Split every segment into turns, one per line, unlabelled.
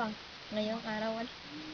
ah. Ngayong araw wala.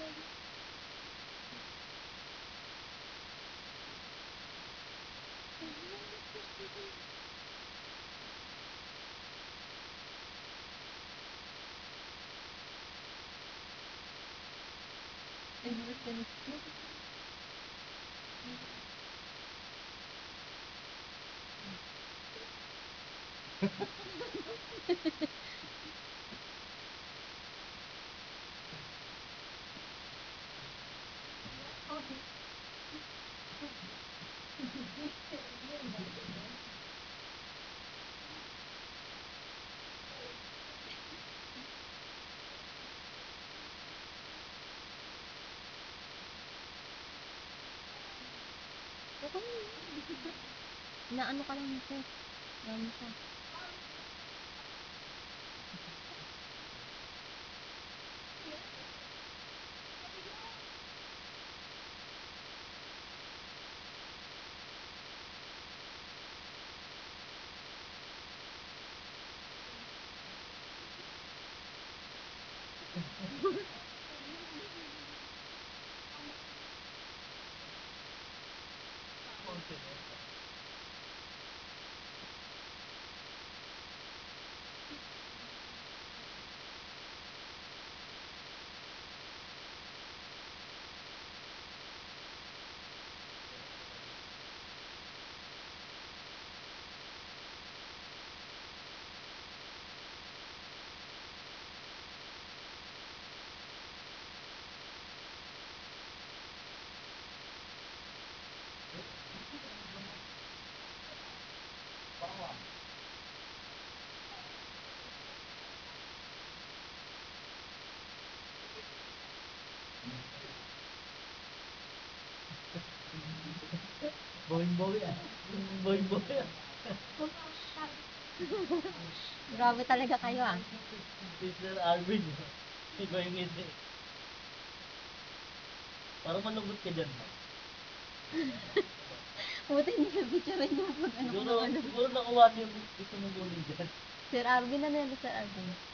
Okay. Naano ka lang nito. Naano siya.
Boing-boing ah. Boing-boing ah.
Grabe talaga kayo ah.
Mr. Arvin. Iba yung ngiti. Parang malungkot ka dyan.
Buti hindi ka picturean yung pag ano ko
Siguro,
ng ano.
siguro nakuha niyo yung gusto mong kunin dyan.
Sir Arvin, ano yan, Sir Arvin?